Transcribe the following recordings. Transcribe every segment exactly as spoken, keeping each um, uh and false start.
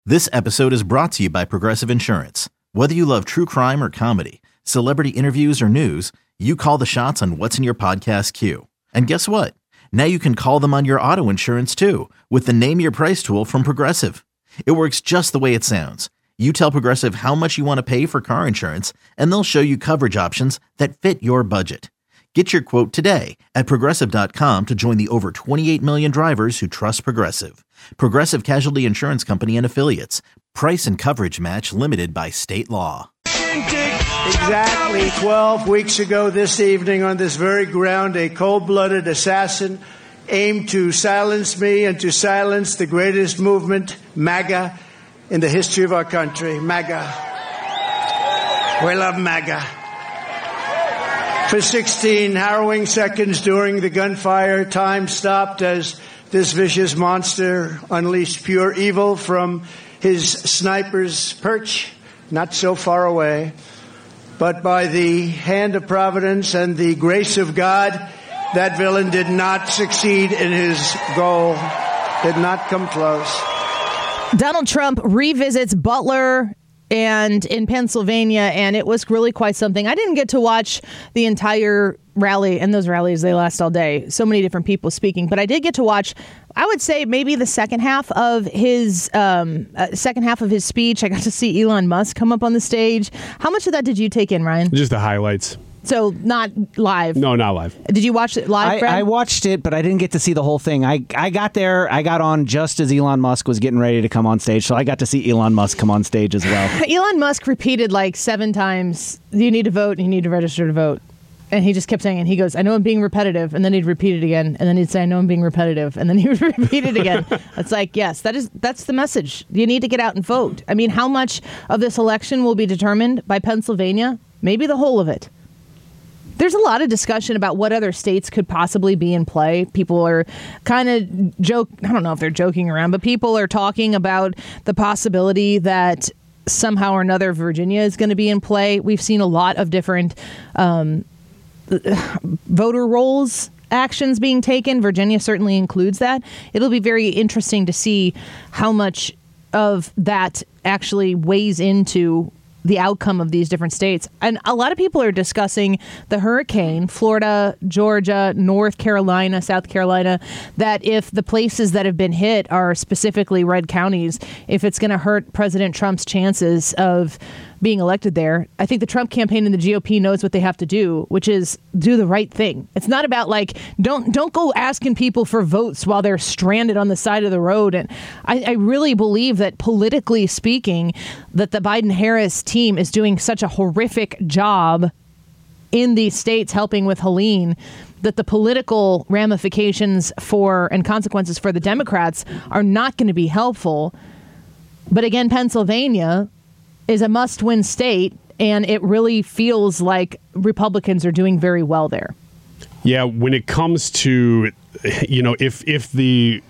This episode is brought to you by Progressive Insurance. Whether you love true crime or comedy, celebrity interviews or news, you call the shots on what's in your podcast queue. And guess what? Now you can call them on your auto insurance too with the Name Your Price tool from Progressive. It works just the way it sounds. You tell Progressive how much you want to pay for car insurance, and they'll show you coverage options that fit your budget. Get your quote today at Progressive dot com to join the over twenty-eight million drivers who trust Progressive. Progressive Casualty Insurance Company and Affiliates. Price and coverage match limited by state law. Exactly twelve weeks ago this evening on this very ground, a cold-blooded assassin aimed to silence me and to silence the greatest movement, MAGA, in the history of our country. MAGA. We love MAGA. For sixteen harrowing seconds during the gunfire, time stopped as this vicious monster unleashed pure evil from his sniper's perch, not so far away. But by the hand of Providence and the grace of God, that villain did not succeed in his goal, did not come close. Donald Trump revisits Butler and in Pennsylvania, and it was really quite something. I didn't get to watch the entire rally, and those rallies, they last all day. So many different people speaking, but I did get to watch, I would say maybe the second half of his um, uh, second half of his speech. I got to see Elon Musk come up on the stage. How much of that did you take in, Ryan? Just the highlights. So not live? No, not live. Did you watch it live, Brad? I, I watched it, but I didn't get to see the whole thing. I, I got there, I got on just as Elon Musk was getting ready to come on stage, so I got to see Elon Musk come on stage as well. Elon Musk repeated like seven times, you need to vote and you need to register to vote. And he just kept saying, and he goes, I know I'm being repetitive. And then he'd repeat it again. And then he'd say, I know I'm being repetitive. And then he would repeat it again. It's like, yes, that is that's the message. You need to get out and vote. I mean, how much of this election will be determined by Pennsylvania? Maybe the whole of it. There's a lot of discussion about what other states could possibly be in play. People are kind of joke. I don't know if they're joking around, but people are talking about the possibility that somehow or another Virginia is going to be in play. We've seen a lot of different um, voter rolls actions being taken. Virginia certainly includes that. It'll be very interesting to see how much of that actually weighs into the outcome of these different states. And a lot of people are discussing the hurricane, Florida, Georgia, North Carolina, South Carolina, that if the places that have been hit are specifically red counties, if it's going to hurt President Trump's chances of being elected there. I think the Trump campaign and the G O P knows what they have to do, which is do the right thing. It's not about like, don't don't go asking people for votes while they're stranded on the side of the road. And I, I really believe that politically speaking, that the Biden-Harris team is doing such a horrific job in these states helping with Helene, that the political ramifications for and consequences for the Democrats are not going to be helpful. But again, Pennsylvania is a must-win state, and it really feels like Republicans are doing very well there. Yeah, when it comes to, you know, if if the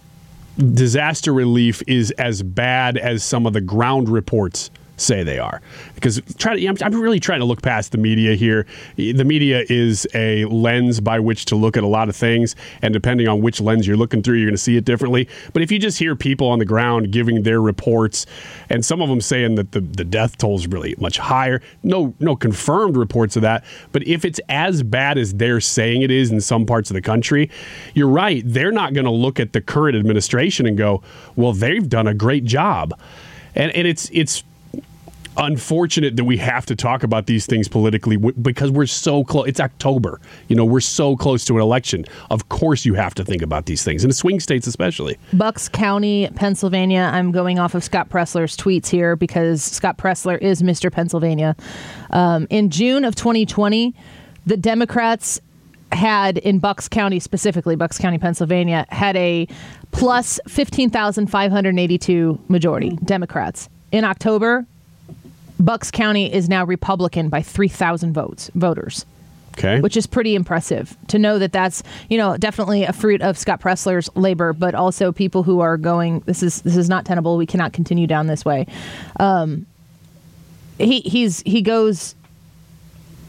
disaster relief is as bad as some of the ground reports say they are, because try to, I'm, I'm really trying to look past the media here. The media is a lens by which to look at a lot of things, and depending on which lens you're looking through, you're going to see it differently. But if you just hear people on the ground giving their reports, and some of them saying that the, the death toll is really much higher, no no confirmed reports of that, but if it's as bad as they're saying it is in some parts of the country, you're right, they're not going to look at the current administration and go, well, they've done a great job. And and it's it's unfortunate that we have to talk about these things politically w- because we're so close. It's October. You know, we're so close to an election. Of course you have to think about these things, in the swing states especially. Bucks County, Pennsylvania. I'm going off of Scott Presler's tweets here because Scott Presler is Mister Pennsylvania. Um, in June of twenty twenty, the Democrats had, in Bucks County specifically, Bucks County, Pennsylvania, had a plus fifteen thousand five hundred eighty-two majority, Democrats. In October, Bucks County is now Republican by three thousand votes, voters. Okay. Which is pretty impressive to know that that's, you know, definitely a fruit of Scott Presler's labor, but also people who are going, this is this is not tenable. We cannot continue down this way. Um, he he's he goes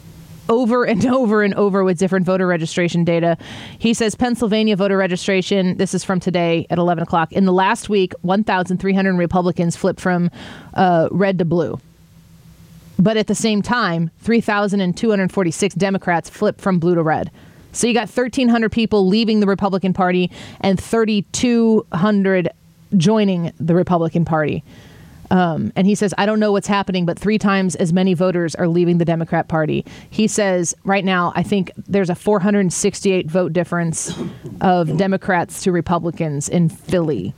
over and over and over with different voter registration data. He says Pennsylvania voter registration, this is from today at eleven o'clock. In the last week, one thousand three hundred Republicans flipped from uh, red to blue. But at the same time, three thousand two hundred forty-six Democrats flipped from blue to red. So you got thirteen hundred people leaving the Republican Party and thirty-two hundred joining the Republican Party. Um, and he says, I don't know what's happening, but three times as many voters are leaving the Democrat Party. He says right now, I think there's a four hundred sixty-eight vote difference of Democrats to Republicans in Philly.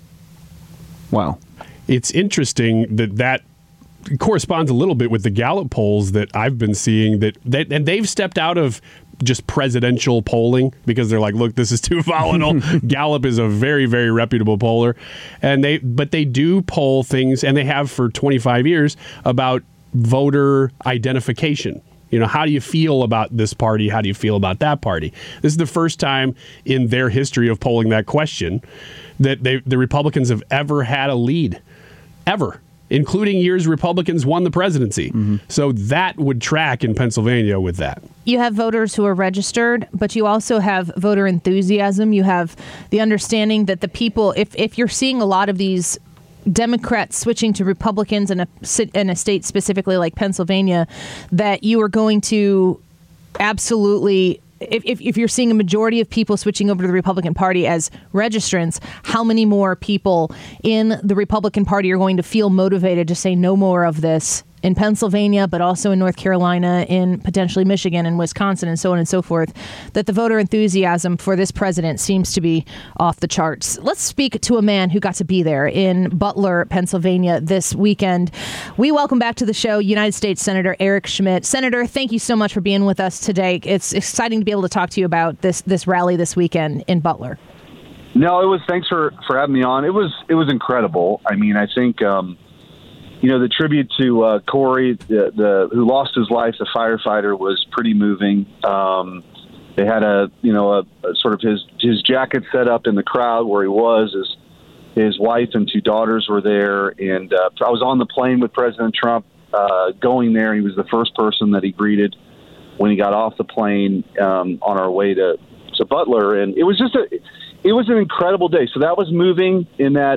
Wow. It's interesting that that corresponds a little bit with the Gallup polls that I've been seeing that, that and they've stepped out of just presidential polling because they're like, look, this is too volatile. Gallup is a very, very reputable poller. And they, but they do poll things, and they have for twenty-five years, about voter identification. You know, how do you feel about this party? How do you feel about that party? This is the first time in their history of polling that question that they, the Republicans have ever had a lead, ever, including years Republicans won the presidency. Mm-hmm. So that would track in Pennsylvania with that. You have voters who are registered, but you also have voter enthusiasm. You have the understanding that the people, if, if you're seeing a lot of these Democrats switching to Republicans in a, in a state specifically like Pennsylvania, that you are going to absolutely... If, if if you're seeing a majority of people switching over to the Republican Party as registrants, how many more people in the Republican Party are going to feel motivated to say no more of this in Pennsylvania, but also in North Carolina, in potentially Michigan and Wisconsin, and so on and so forth, that the voter enthusiasm for this president seems to be off the charts. Let's speak to a man who got to be there in Butler, Pennsylvania this weekend. We welcome back to the show United States Senator Eric Schmitt. Senator, thank you so much for being with us today. It's exciting to be able to talk to you about this this rally this weekend in Butler. No, it was. Thanks for, for having me on. It was it was incredible. I mean, I think um, you know the tribute to uh, Corey, the, the who lost his life, the firefighter, was pretty moving. Um, they had a you know a, a sort of his his jacket set up in the crowd where he was. His his wife and two daughters were there, and uh, I was on the plane with President Trump uh, going there. He was the first person that he greeted when he got off the plane um, on our way to to Butler, and it was just a. It was an incredible day. So that was moving in that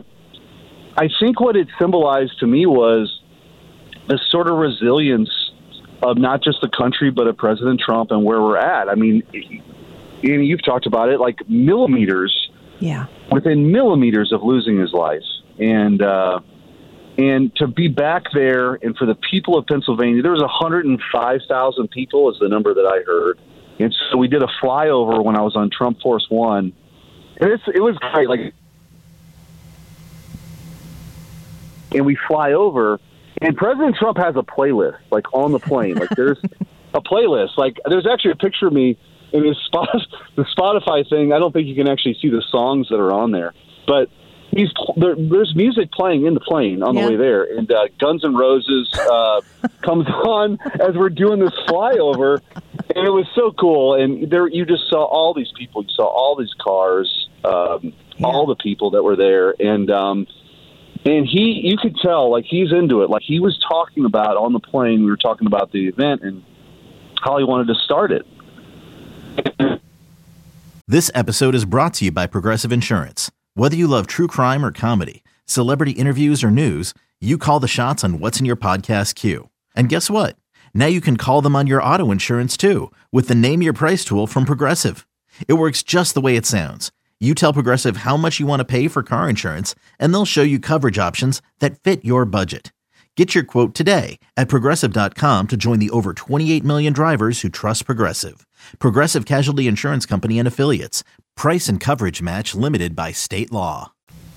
I think what it symbolized to me was the sort of resilience of not just the country, but of President Trump and where we're at. I mean, and you've talked about it, like millimeters, yeah, within millimeters of losing his life. And, uh, and to be back there, and for the people of Pennsylvania, there was one hundred five thousand people is the number that I heard. And so we did a flyover when I was on Trump Force One. And it's, it was great. Like, and we fly over, and President Trump has a playlist, like, on the plane. Like, there's a playlist. Like, there's actually a picture of me in his spot, the Spotify thing. I don't think you can actually see the songs that are on there, but he's there, there's music playing in the plane on yeah. the way there, and uh, Guns N' Roses uh, comes on as we're doing this flyover. And it was so cool, and there you just saw all these people. You saw all these cars, um, yeah. all the people that were there, and um, and he, you could tell, like, he's into it. Like, he was talking about on the plane. We were talking about the event and how he wanted to start it. This episode is brought to you by Progressive Insurance. Whether you love true crime or comedy, celebrity interviews or news, you call the shots on what's in your podcast queue. And guess what? Now you can call them on your auto insurance, too, with the Name Your Price tool from Progressive. It works just the way it sounds. You tell Progressive how much you want to pay for car insurance, and they'll show you coverage options that fit your budget. Get your quote today at Progressive dot com to join the over twenty-eight million drivers who trust Progressive. Progressive Casualty Insurance Company and Affiliates. Price and coverage match limited by state law.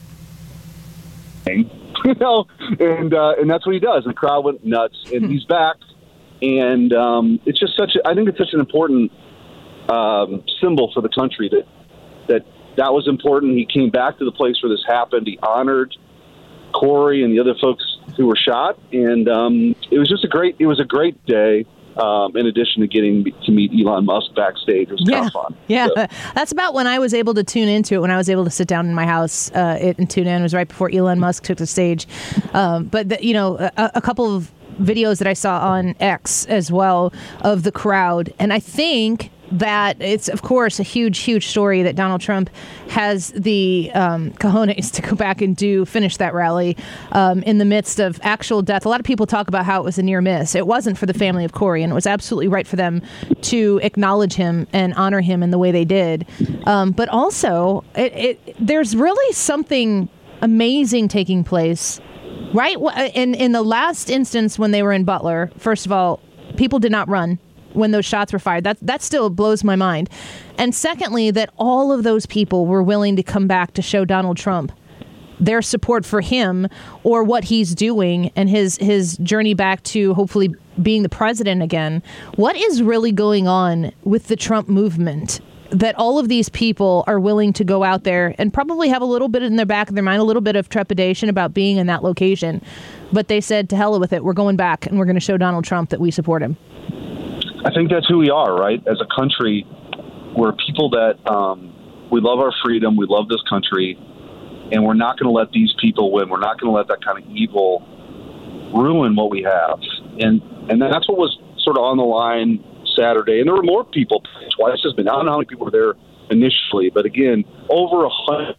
You know, and, uh, and that's what he does. The crowd went nuts, and he's back. And um, it's just such a, I think it's such an important um, symbol for the country that, that that was important. He came back to the place where this happened. He honored Corey and the other folks who were shot. And um, it was just a great, it was a great day. Um, in addition to getting to meet Elon Musk backstage. It was yeah. kind of fun. Yeah, so. That's about when I was able to tune into it, when I was able to sit down in my house uh, it, and tune in. It was right before Elon Musk took the stage. Um, but, the, you know, a, a couple of videos that I saw on X as well of the crowd. And I think that it's, of course, a huge, huge story that Donald Trump has the um, cojones to go back and do finish that rally um, in the midst of actual death. A lot of people talk about how it was a near miss. It wasn't for the family of Corey, and it was absolutely right for them to acknowledge him and honor him in the way they did. Um, but also, it, it, there's really something amazing taking place, right? In, in the last instance when they were in Butler, first of all, people did not run when those shots were fired. That that still blows my mind. And secondly, that all of those people were willing to come back to show Donald Trump their support for him or what he's doing and his his journey back to hopefully being the president again. What is really going on with the Trump movement that all of these people are willing to go out there and probably have a little bit in their back of their mind, a little bit of trepidation about being in that location, but they said, to hell with it, we're going back and we're going to show Donald Trump that we support him? I think that's who we are, right? As a country, we're people that um, we love our freedom, we love this country, and we're not going to let these people win. We're not going to let that kind of evil ruin what we have. And and that's what was sort of on the line Saturday. And there were more people, twice as many. I don't know how many people were there initially, but again, over a hundred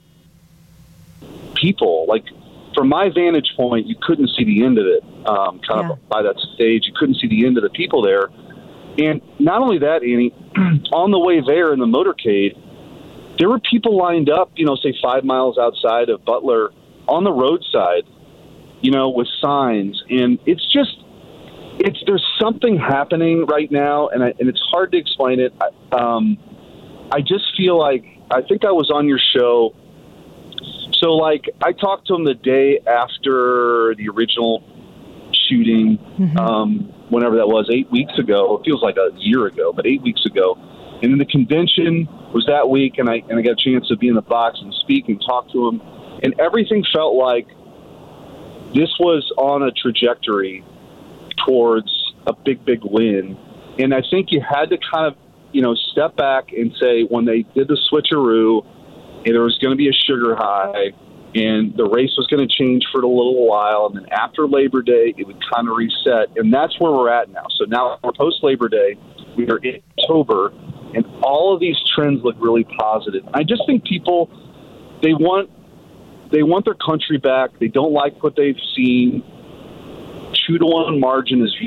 people. Like, from my vantage point, you couldn't see the end of it. Um, kind yeah. of by that stage, you couldn't see the end of the people there. And not only that, Annie, on the way there in the motorcade, there were people lined up, you know, say five miles outside of Butler on the roadside, you know, with signs. And it's just, it's there's something happening right now, and I, and it's hard to explain it. I, um, I just feel like, I think I was on your show. So, like, I talked to him the day after the original shooting, mm-hmm. um, whenever that was, eight weeks ago. It feels like a year ago, but eight weeks ago. And then the convention was that week, and I and I got a chance to be in the box and speak and talk to him. And everything felt like this was on a trajectory towards a big, big win. And I think you had to kind of, you know, step back and say, when they did the switcheroo, and there was going to be a sugar high, and the race was going to change for a little while, and then after Labor Day, it would kind of reset, and that's where we're at now. So now we're post-Labor Day, we are in October, and all of these trends look really positive. I just think people, they want they want their country back. They don't like what they've seen. Two to one margin is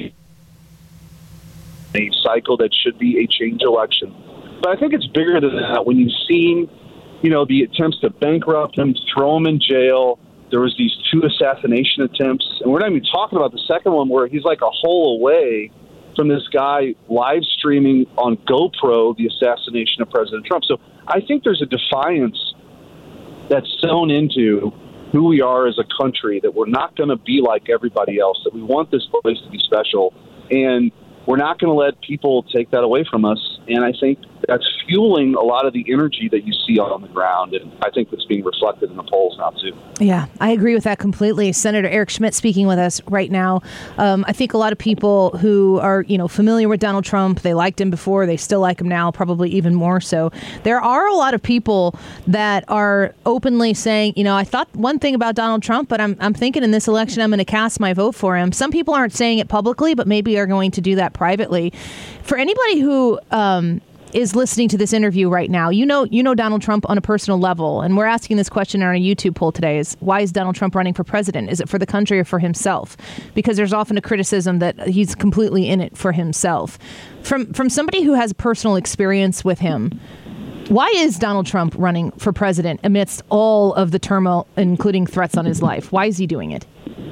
a cycle that should be a change election. But I think it's bigger than that. When you've seen, you know, the attempts to bankrupt him, throw him in jail. There was these two assassination attempts. And we're not even talking about the second one where he's like a hole away from this guy live streaming on GoPro the assassination of President Trump. So I think there's a defiance that's sewn into who we are as a country, that we're not going to be like everybody else, that we want this place to be special. And we're not going to let people take that away from us. And I think that's fueling a lot of the energy that you see on the ground. And I think that's being reflected in the polls now, too. Yeah, I agree with that completely. Senator Eric Schmidt speaking with us right now. Um, I think a lot of people who are, you know, familiar with Donald Trump, they liked him before, they still like him now, probably even more so. There are a lot of people that are openly saying, you know, I thought one thing about Donald Trump, but I'm, I'm thinking in this election I'm going to cast my vote for him. Some people aren't saying it publicly, but maybe are going to do that privately. For anybody who um, is listening to this interview right now, you know you know Donald Trump on a personal level, and we're asking this question in our YouTube poll today: is why is Donald Trump running for president? Is it for the country or for himself? Because there's often a criticism that he's completely in it for himself. From from somebody who has personal experience with him, why is Donald Trump running for president amidst all of the turmoil, including threats on his life? Why is he doing it?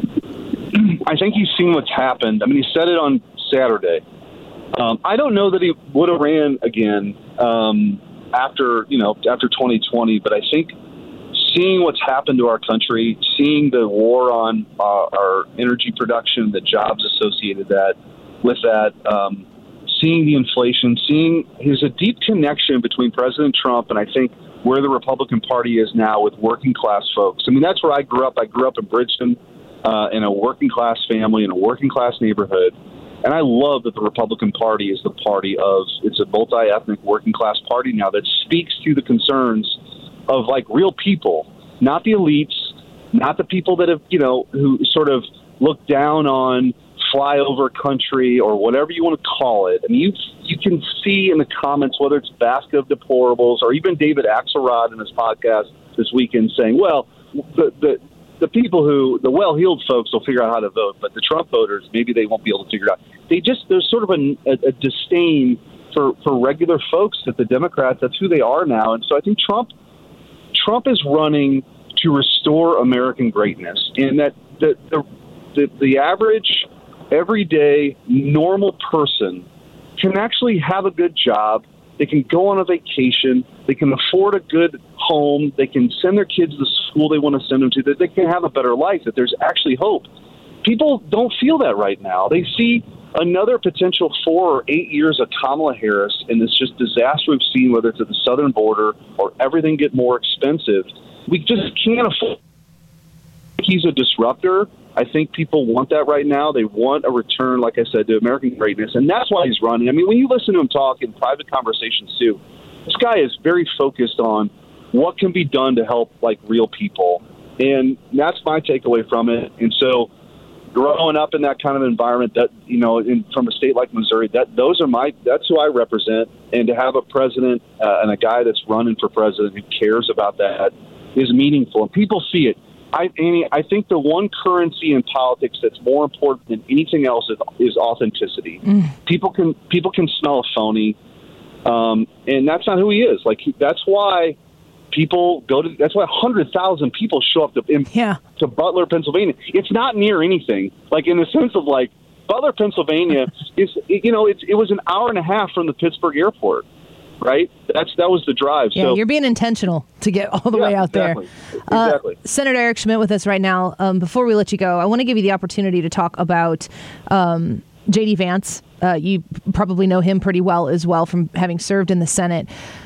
I think he's seen what's happened. I mean, he said it on Saturday. Um, I don't know that he would have ran again um, after, you know, after twenty twenty, but I think seeing what's happened to our country, seeing the war on uh, our energy production, the jobs associated that with that, um, seeing the inflation, seeing there's a deep connection between President Trump and I think where the Republican Party is now with working class folks. I mean, that's where I grew up. I grew up in Bridgeton uh, in a working class family in a working class neighborhood. And I love that the Republican Party is the party of, it's a multi-ethnic working class party now that speaks to the concerns of like real people, not the elites, not the people that have, you know, who sort of look down on flyover country or whatever you want to call it. I mean, you you can see in the comments, whether it's Basket of Deplorables or even David Axelrod in his podcast this weekend saying, well, the the, the people who, the well-heeled folks will figure out how to vote, but the Trump voters, maybe they won't be able to figure it out. They just, there's sort of a, a, a disdain for, for regular folks that the Democrats, that's who they are now. And so I think Trump Trump is running to restore American greatness, and that the the, the, the average, everyday, normal person can actually have a good job. They can go on a vacation. They can afford a good home. They can send their kids to the school they want to send them to, that they can have a better life, that there's actually hope. People don't feel that right now. They see another potential four or eight years of Kamala Harris and this just disaster we've seen, whether it's at the southern border or everything get more expensive. We just can't afford. He's a disruptor. I think people want that right now. They want a return, like I said, to American greatness, and that's why he's running. I mean, when you listen to him talk in private conversations too, this guy is very focused on what can be done to help like real people, and that's my takeaway from it. And so, growing up in that kind of environment, that you know, in, from a state like Missouri, that those are my that's who I represent, and to have a president uh, and a guy that's running for president who cares about that is meaningful, and people see it. I, Amy, I think the one currency in politics that's more important than anything else is, is authenticity. Mm. People can people can smell a phony, um, and that's not who he is. Like that's why people go to. That's why a hundred thousand people show up to in, yeah. to Butler, Pennsylvania. It's not near anything. Like in the sense of like Butler, Pennsylvania is you know it's it was an hour and a half from the Pittsburgh airport. Right? That's that was the drive. Yeah, so, you're being intentional to get all the yeah, way out exactly. there. Exactly. Uh, Senator Eric Schmitt with us right now. Um, before we let you go, I want to give you the opportunity to talk about um, J D Vance. Uh, you probably know him pretty well as well from having served in the Senate.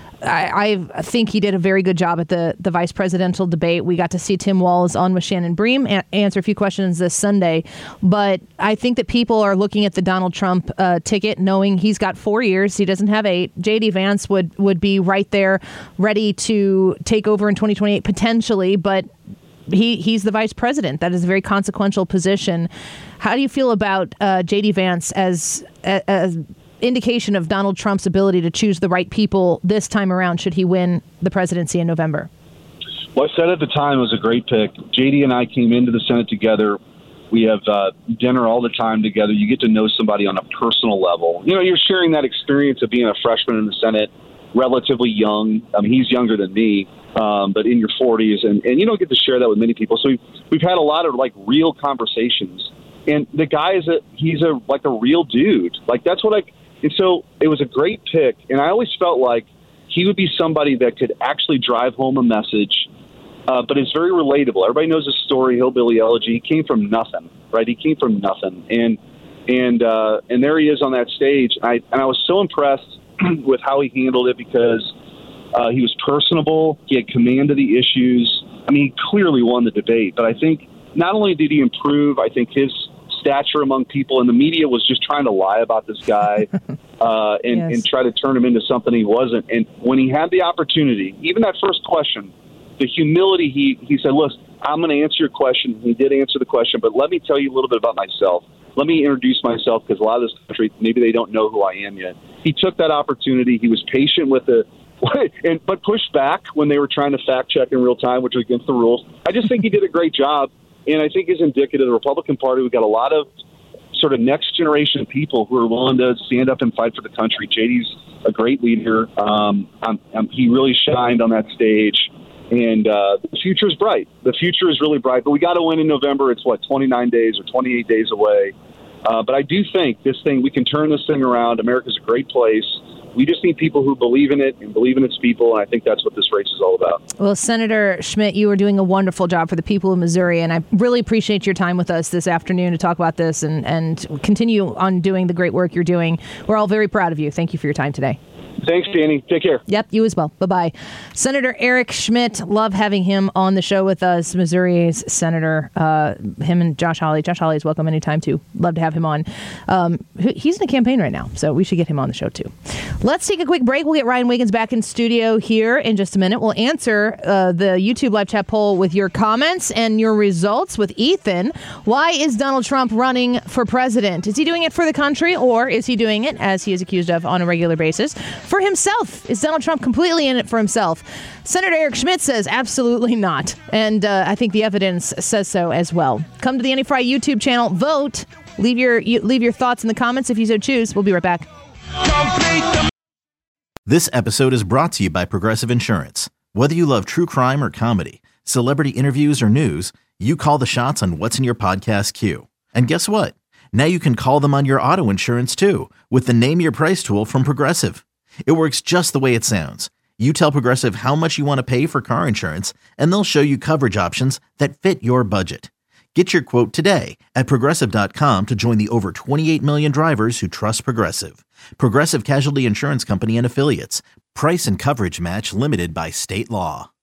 I, I think he did a very good job at the, the vice presidential debate. We got to see Tim Walz on with Shannon Bream a- answer a few questions this Sunday. But I think that people are looking at the Donald Trump uh, ticket, knowing he's got four years. He doesn't have eight. J D Vance would, would be right there, ready to take over in twenty twenty-eight potentially. But he he's the vice president. That is a very consequential position. How do you feel about uh, J D Vance as as indication of Donald Trump's ability to choose the right people this time around should he win the presidency in November? Well, I said at the time it was a great pick. J D and I came into the Senate together. We have uh, dinner all the time together. You get to know somebody on a personal level. You know, you're sharing that experience of being a freshman in the Senate, relatively young. I mean, he's younger than me, um, but in your forties, and, and you don't get to share that with many people. So we've, we've had a lot of like real conversations. And the guy is a he's a like a real dude. Like that's what I. And so it was a great pick, and I always felt like he would be somebody that could actually drive home a message, uh, but it's very relatable. Everybody knows his story, Hillbilly Elegy. He came from nothing, right? He came from nothing, and and uh, and there he is on that stage. I and I was so impressed with how he handled it because uh, he was personable. He had command of the issues. I mean, he clearly won the debate, but I think not only did he improve, I think his stature among people, and the media was just trying to lie about this guy uh, and, yes. and try to turn him into something he wasn't. And when he had the opportunity, even that first question, the humility, he, he said, look, I'm going to answer your question. He did answer the question, but let me tell you a little bit about myself. Let me introduce myself because a lot of this country, maybe they don't know who I am yet. He took that opportunity. He was patient with it, and, but pushed back when they were trying to fact check in real time, which was against the rules. I just think he did a great job. And I think is indicative of the Republican Party. We've got a lot of sort of next generation of people who are willing to stand up and fight for the country. J D's a great leader. Um, I'm, I'm, he really shined on that stage. And uh, the future is bright. The future is really bright. But we got to win in November. It's, what, twenty-nine days or twenty-eight days away. Uh, but I do think this thing, we can turn this thing around. America's a great place. We just need people who believe in it and believe in its people, and I think that's what this race is all about. Well, Senator Schmitt, you are doing a wonderful job for the people of Missouri, and I really appreciate your time with us this afternoon to talk about this and, and continue on doing the great work you're doing. We're all very proud of you. Thank you for your time today. Thanks, Danny. Take care. Yep, you as well. Bye-bye. Senator Eric Schmitt, love having him on the show with us, Missouri's senator. Uh, him and Josh Hawley. Josh Hawley is welcome anytime, too. Love to have him on. Um, he's in a campaign right now, so we should get him on the show, too. Let's take a quick break. We'll get Ryan Wiggins back in studio here in just a minute. We'll answer uh, the YouTube live chat poll with your comments and your results with Ethan. Why is Donald Trump running for president? Is he doing it for the country, or is he doing it, as he is accused of on a regular basis, for himself? Is Donald Trump completely in it for himself? Senator Eric Schmitt says absolutely not. And uh, I think the evidence says so as well. Come to the Annie Frey YouTube channel, vote, leave your you, leave your thoughts in the comments if you so choose. We'll be right back. This episode is brought to you by Progressive Insurance. Whether you love true crime or comedy, celebrity interviews or news, you call the shots on what's in your podcast queue. And guess what? Now you can call them on your auto insurance too with the Name Your Price tool from Progressive. It works just the way it sounds. You tell Progressive how much you want to pay for car insurance, and they'll show you coverage options that fit your budget. Get your quote today at Progressive dot com to join the over twenty-eight million drivers who trust Progressive. Progressive Casualty Insurance Company and Affiliates. Price and coverage match limited by state law.